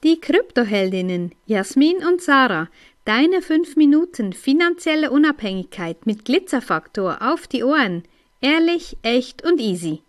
Die Kryptoheldinnen Jasmin und Sarah, deine 5 Minuten finanzielle Unabhängigkeit mit Glitzerfaktor auf die Ohren. Ehrlich, echt und easy.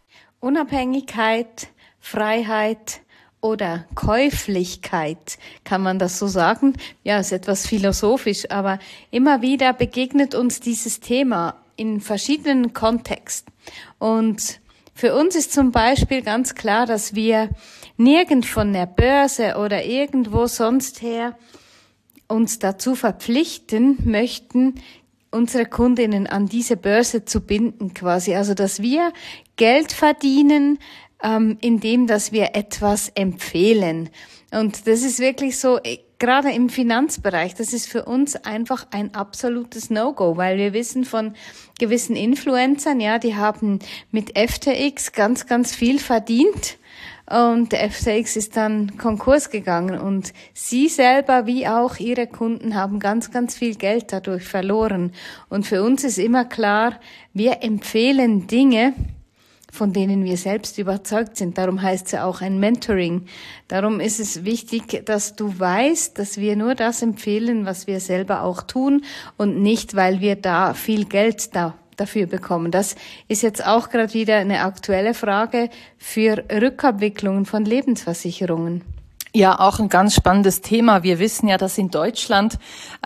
Unabhängigkeit, Freiheit oder Käuflichkeit, kann man das so sagen? Ja, ist etwas philosophisch, aber immer wieder begegnet uns dieses Thema in verschiedenen Kontexten. Und für uns ist zum Beispiel ganz klar, dass wir nirgend von der Börse oder irgendwo sonst her uns dazu verpflichten möchten, unsere Kundinnen an diese Börse zu binden quasi. Also, dass wir Geld verdienen, indem, dass wir etwas empfehlen. Und das ist wirklich so, gerade im Finanzbereich, das ist für uns einfach ein absolutes No-Go, weil wir wissen von gewissen Influencern, ja, die haben mit FTX ganz, ganz viel verdient. Und der FTX ist dann Konkurs gegangen und sie selber wie auch ihre Kunden haben ganz, ganz viel Geld dadurch verloren. Und für uns ist immer klar, wir empfehlen Dinge, von denen wir selbst überzeugt sind. Darum heißt es ja auch ein Mentoring. Darum ist es wichtig, dass du weißt, dass wir nur das empfehlen, was wir selber auch tun und nicht, weil wir da viel Geld dafür bekommen. Das ist jetzt auch gerade wieder eine aktuelle Frage für Rückabwicklungen von Lebensversicherungen. Ja, auch ein ganz spannendes Thema. Wir wissen ja, dass in Deutschland,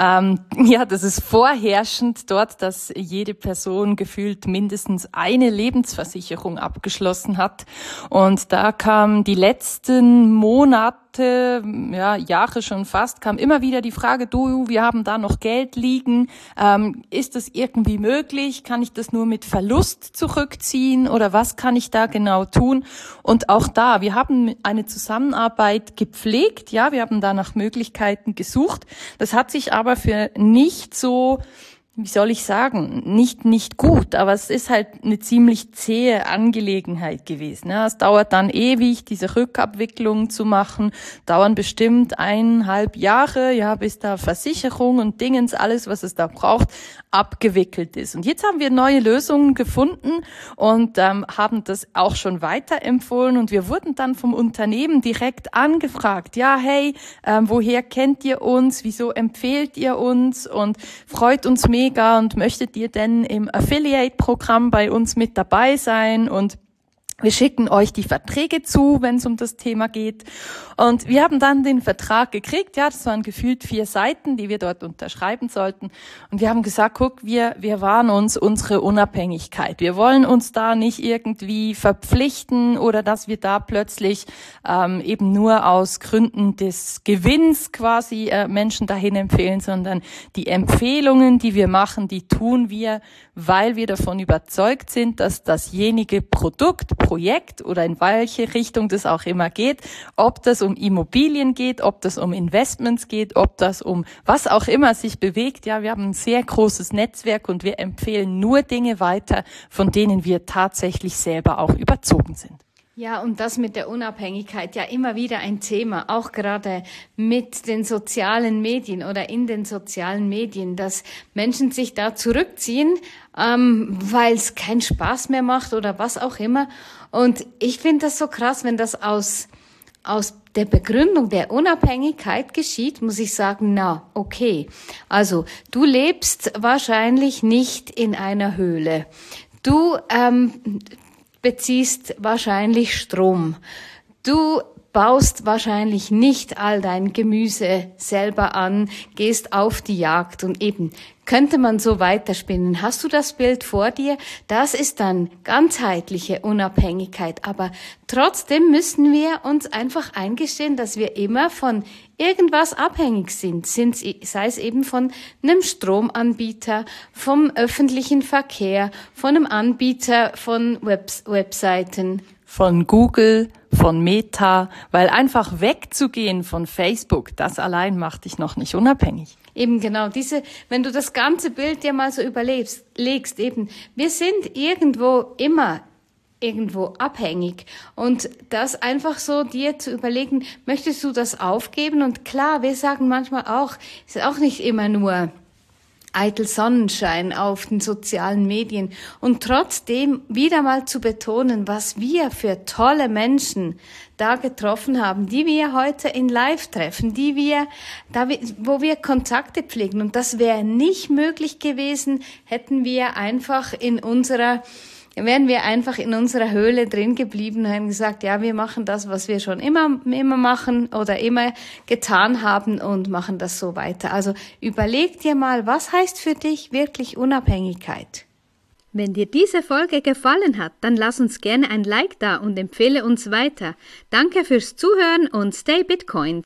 das ist vorherrschend dort, dass jede Person gefühlt mindestens eine Lebensversicherung abgeschlossen hat. Und da kam die letzten Monate, Jahre schon fast, kam immer wieder die Frage, wir haben da noch Geld liegen. Ist das irgendwie möglich? Kann ich das nur mit Verlust zurückziehen? Oder was kann ich da genau tun? Und auch da, wir haben eine Zusammenarbeit gepflegt, ja, wir haben da nach Möglichkeiten gesucht. Das hat sich aber für nicht so, wie soll ich sagen, nicht gut, aber es ist halt eine ziemlich zähe Angelegenheit gewesen. Ja, es dauert dann ewig, diese Rückabwicklung zu machen, dauern bestimmt 1,5 Jahre, ja, bis da Versicherung und Dingens, alles, was es da braucht, abgewickelt ist. Und jetzt haben wir neue Lösungen gefunden und haben das auch schon weiterempfohlen und wir wurden dann vom Unternehmen direkt angefragt, ja, hey, woher kennt ihr uns, wieso empfehlt ihr uns und freut uns mega und möchtet ihr denn im Affiliate-Programm bei uns mit dabei sein und wir schicken euch die Verträge zu, wenn es um das Thema geht. Und wir haben dann den Vertrag gekriegt. Ja, das waren gefühlt 4 Seiten, die wir dort unterschreiben sollten. Und wir haben gesagt, guck, wir wahren uns unsere Unabhängigkeit. Wir wollen uns da nicht irgendwie verpflichten oder dass wir da plötzlich eben nur aus Gründen des Gewinns quasi Menschen dahin empfehlen, sondern die Empfehlungen, die wir machen, die tun wir, weil wir davon überzeugt sind, dass dasjenige Projekt oder in welche Richtung das auch immer geht, ob das um Immobilien geht, ob das um Investments geht, ob das um was auch immer sich bewegt. Ja, wir haben ein sehr großes Netzwerk und wir empfehlen nur Dinge weiter, von denen wir tatsächlich selber auch überzogen sind. Ja, und das mit der Unabhängigkeit, ja immer wieder ein Thema, auch gerade mit den sozialen Medien oder in den sozialen Medien, dass Menschen sich da zurückziehen, weil es keinen Spaß mehr macht oder was auch immer. Und ich finde das so krass, wenn das aus der Begründung der Unabhängigkeit geschieht, muss ich sagen, na, okay. Also, du lebst wahrscheinlich nicht in einer Höhle. Du beziehst wahrscheinlich Strom. Du baust wahrscheinlich nicht all dein Gemüse selber an, gehst auf die Jagd und eben könnte man so weiterspinnen. Hast du das Bild vor dir? Das ist dann ganzheitliche Unabhängigkeit. Aber trotzdem müssen wir uns einfach eingestehen, dass wir immer von irgendwas abhängig sind. Sei es eben von einem Stromanbieter, vom öffentlichen Verkehr, von einem Anbieter von Webseiten. Von Google, von Meta, weil einfach wegzugehen von Facebook, das allein macht dich noch nicht unabhängig. Eben genau, wenn du das ganze Bild dir mal so legst, eben, wir sind immer irgendwo abhängig und das einfach so dir zu überlegen, möchtest du das aufgeben? Und klar, wir sagen manchmal auch, ist auch nicht immer nur eitel Sonnenschein auf den sozialen Medien und trotzdem wieder mal zu betonen, was wir für tolle Menschen da getroffen haben, die wir heute in Live treffen, wo wir Kontakte pflegen. Und das wäre nicht möglich gewesen, wären wir einfach in unserer Höhle drin geblieben und haben gesagt, ja, wir machen das, was wir schon immer machen oder immer getan haben und machen das so weiter. Also überleg dir mal, was heißt für dich wirklich Unabhängigkeit? Wenn dir diese Folge gefallen hat, dann lass uns gerne ein Like da und empfehle uns weiter. Danke fürs Zuhören und stay Bitcoin.